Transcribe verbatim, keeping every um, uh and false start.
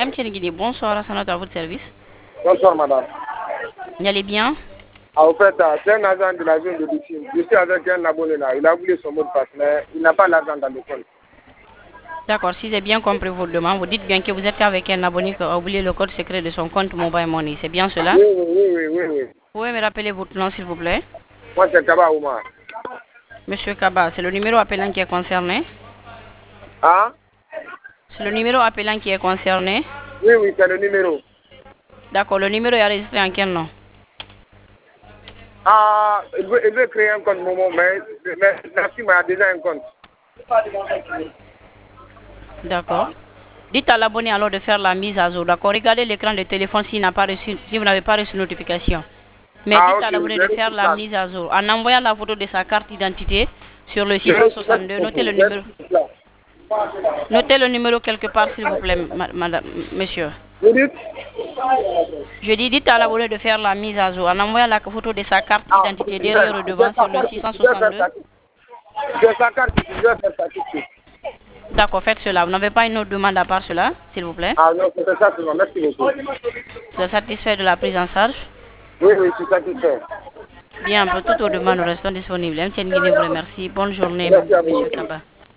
M. Guinée, bonsoir, à à votre service. Bonsoir, madame. Vous allez bien? Ah, au fait, c'est un agent de la zone de Lucine. Je suis avec un abonné là. Il a oublié son mot de passe, mais il n'a pas l'argent dans le compte. D'accord, si j'ai bien compris votre demande, vous dites bien que vous êtes avec un abonné qui a oublié le code secret de son compte Mobile Money. C'est bien cela? Oui, oui, oui, oui, oui, oui. Vous pouvez me rappeler votre nom, s'il vous plaît? Moi, c'est Kaba Oumar. Monsieur Kaba, c'est le numéro appelant qui est concerné? Ah? C'est le numéro appelant qui est concerné? Oui, oui, c'est le numéro. D'accord, le numéro est enregistré en quel nom? Ah, il veut, il veut créer un compte Momo, mais, mais la fille a déjà un compte. D'accord. Dites à l'abonné alors de faire la mise à jour. D'accord. Regardez l'écran de téléphone s'il n'a pas reçu, si vous n'avez pas reçu notification. Mais Ah, dites ok, à l'abonné de faire la ça. mise à jour en envoyant la photo de sa carte d'identité sur le six cent soixante-deux. Notez le numéro. Notez le numéro quelque part, s'il vous plaît, madame, monsieur. Vous dites? Je dis, dites à l'abonné de faire la mise à jour en envoyant la photo de sa carte d'identité derrière ou devant sur le six cent soixante-deux. J'ai sa carte, je vais faire ça tout de suite. D'accord, faites cela. Vous n'avez pas une autre demande à part cela, s'il vous plaît? Ah non, c'est ça, c'est bon. Merci beaucoup. Vous êtes satisfait de la prise en charge? Oui, oui, je suis satisfait. Bien, pour toutes vos demandes, nous restons disponibles. M. Nguyen vous remercie. Bonne journée, Merci à monsieur vous. Kaba.